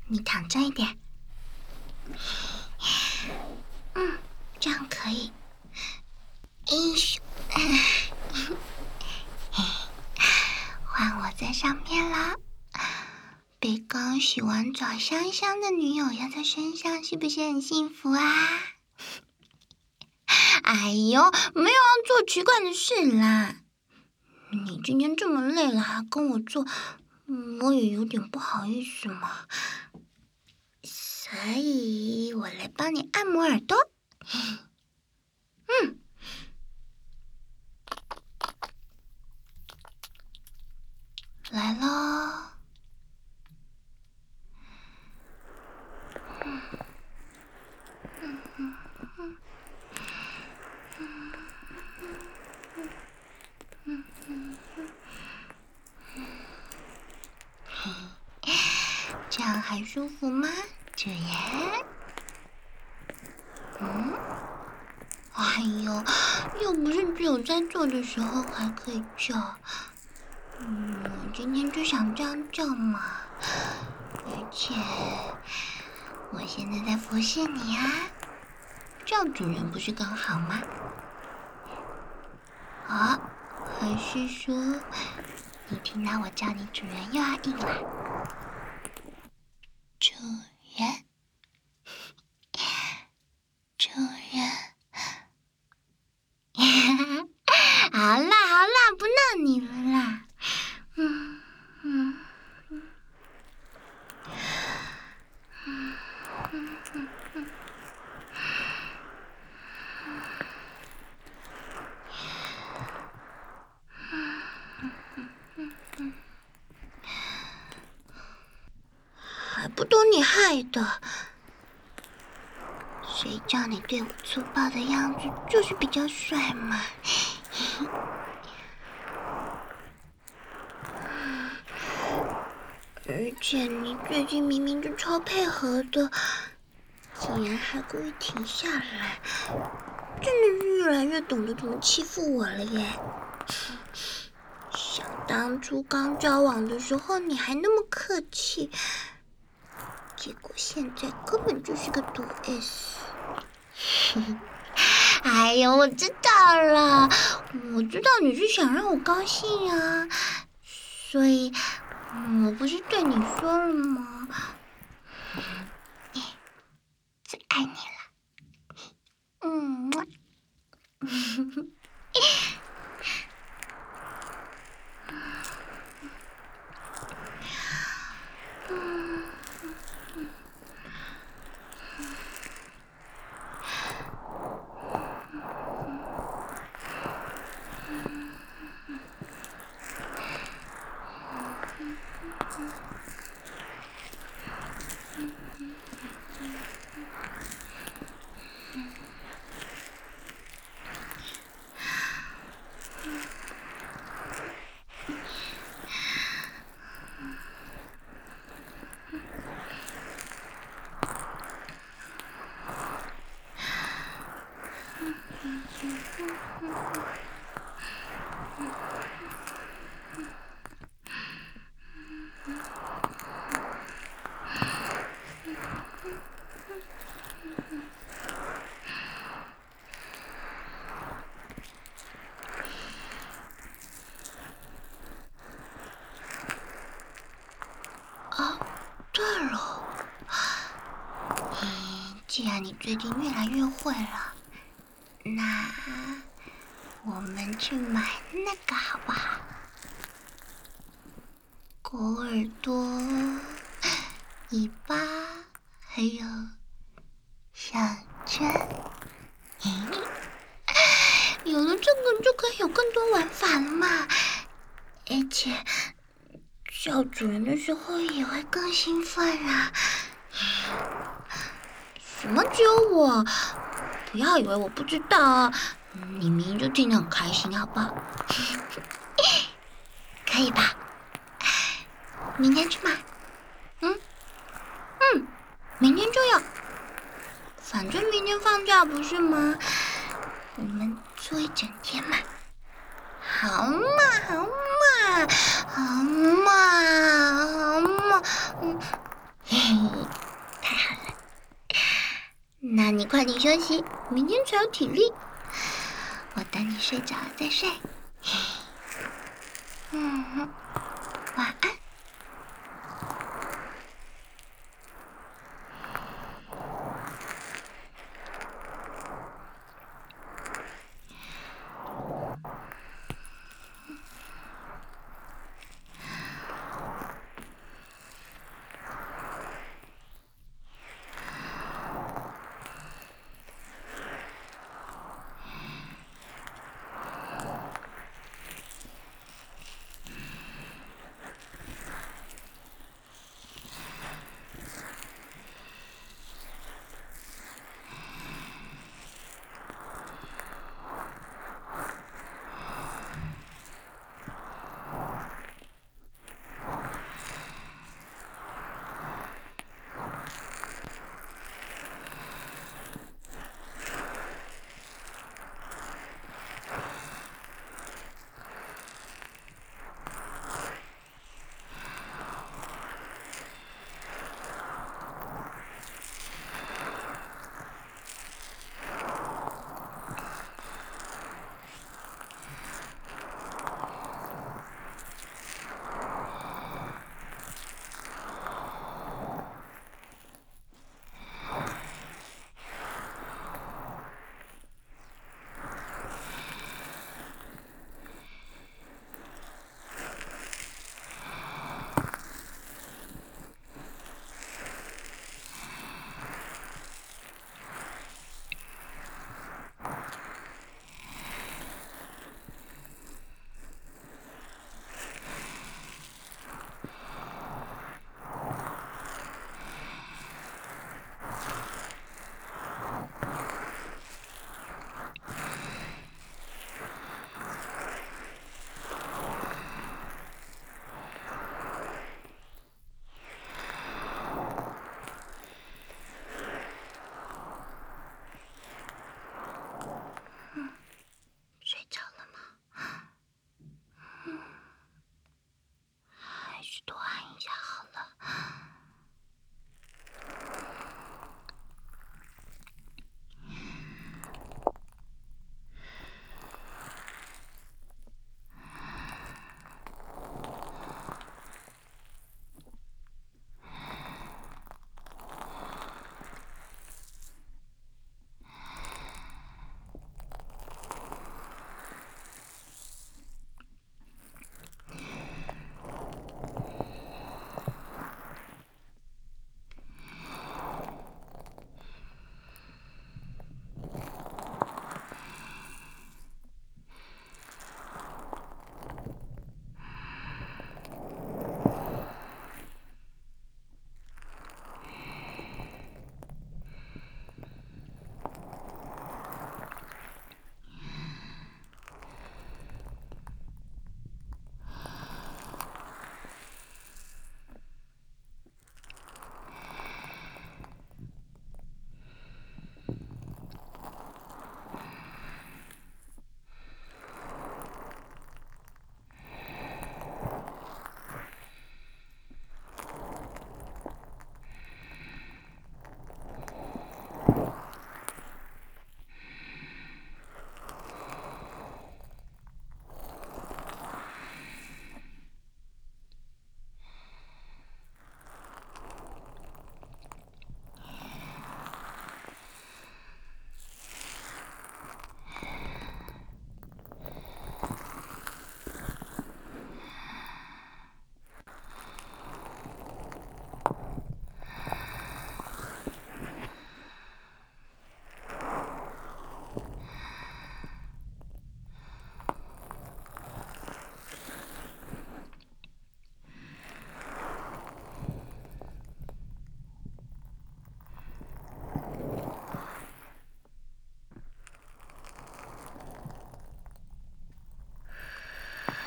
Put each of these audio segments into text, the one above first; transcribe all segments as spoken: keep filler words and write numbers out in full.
你躺正一点。嗯，这样可以。一咻，换我在上面啦。被刚洗完澡香香的女友压在身上，是不是很幸福啊？哎呦，没有要做奇怪的事啦。你今天这么累了还跟我做，我也有点不好意思嘛。所以我来帮你按摩耳朵。嗯。来咯。嗯嗯嗯嗯嗯嗯嗯，这样还舒服吗，主人？嗯，哎呦，又不是只有在做的时候还可以叫。嗯，我今天就想这样叫嘛。而且，我现在在服侍你啊，叫主人不是更好吗？啊，还是说，你听到我叫你主人又要应了？主人，主人。好啦好啦，不闹你了啦。嗯嗯嗯嗯嗯嗯嗯。还不都你害的？谁叫你对我粗暴的样子就是比较帅嘛？而且你最近明明就超配合的，竟然还故意停下来，真的是越来越懂得怎么欺负我了耶！想当初刚交往的时候你还那么客气，结果现在根本就是个毒 S。哎呦，我知道了，我知道你是想让我高兴啊，所以我不是对你说了吗？最爱你了，嗯。哦，对了，嗯，既然你最近越来越会了，那我们去买那个好不好？狗耳朵、尾巴，还有小圈。有了这个就可以有更多玩法了嘛，而且叫主人的时候也会更兴奋啊。什么只有我？不要以为我不知道啊，你明明就听得很开心，好不好？可以吧？明天去买。嗯嗯，明天就要。反正明天放假不是吗？我们做一整天嘛。好嘛好嘛好嘛好嘛，嗯， 嘿嘿，太好了，那你快点休息，明天才有体力。我等你睡着了再睡。嗯，晚安。睡着了吗？嗯，还是多按一下好了。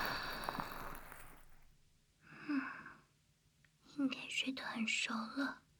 应该睡得很熟了。